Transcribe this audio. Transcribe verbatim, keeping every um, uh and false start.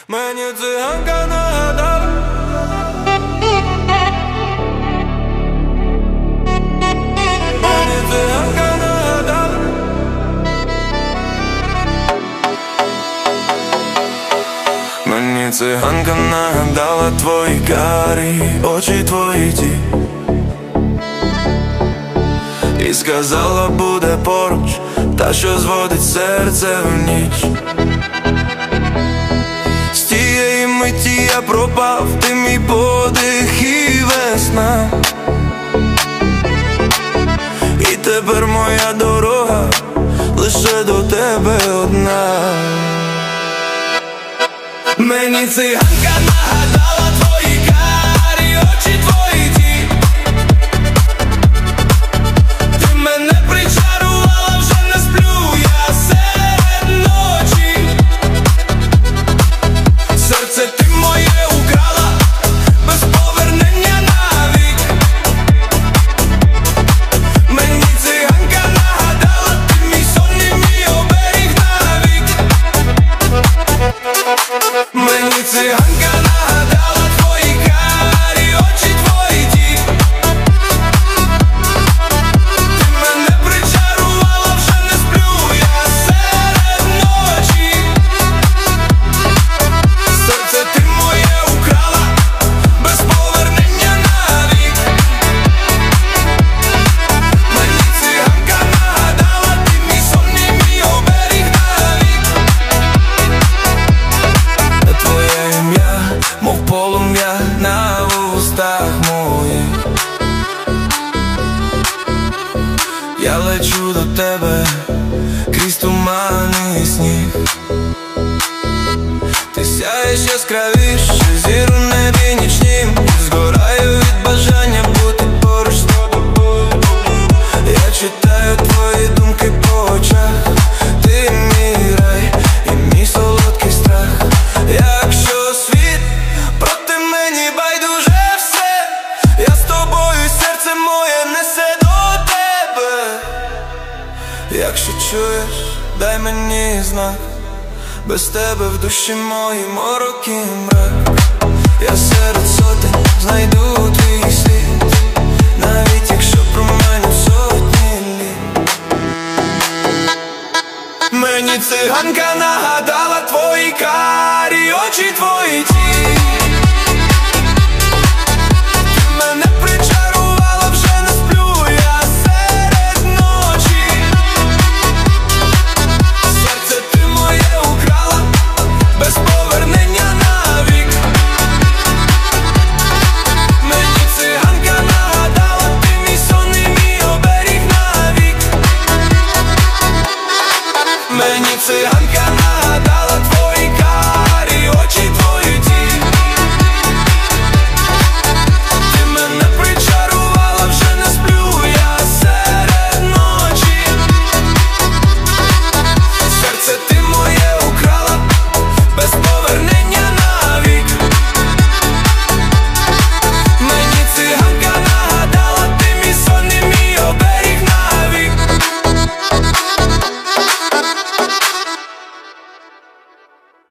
Мені циганка нагадала. Мені циганка нагадала. Мені циганка нагадала твої карі очі, твої ті, і сказала, буде поруч та, що зводить серце в ніч. З тієї миті я пропав, ти мій подих і весна. І тепер моя дорога лише до тебе одна. Мені циганка нагадала твої карі очі, твої ті. Ти мене причарувала, вже не сплю я серед ночі. Серце ти моє украла, без повернення навік. Мені циганка нагадала, ти мій сон і мій оберіг навік. Мені циганка нагадала твої карі очі, твої ті. Ти мене причарувала, вже не сплю я серед ночі. Серце ти моє украла, без повернення навік. Мені циганка нагадала, ти мій сон і мій оберіг навік. Твоє ім'я, мов полум'я на устах моїх. Я лечу до тебе крізь туман і сніг. Ти сяєш яскравіше зір у небі нічнім. Згораю від бажання бути поруч з тобою. Я читаю твої думки по очах. Ти мій рай і мій солодкий страх. Якщо світ проти мені байдуже все, я з тобою, і серце моє несе до тебе. Якщо чуєш, дай мені знак. Без тебе в душі моїй морок і мрак. Я серед сотень знайду твій слід, навіть якщо проминуть сотні літ. Мені циганка нагадала твої карі очі, твої ті. Ти мене причарувала, вже не сплю я серед ночі. Серце ти моє украла, без повернення навік. Мені циганка нагадала, ти мій сон і мій оберіг навік. Мені циганка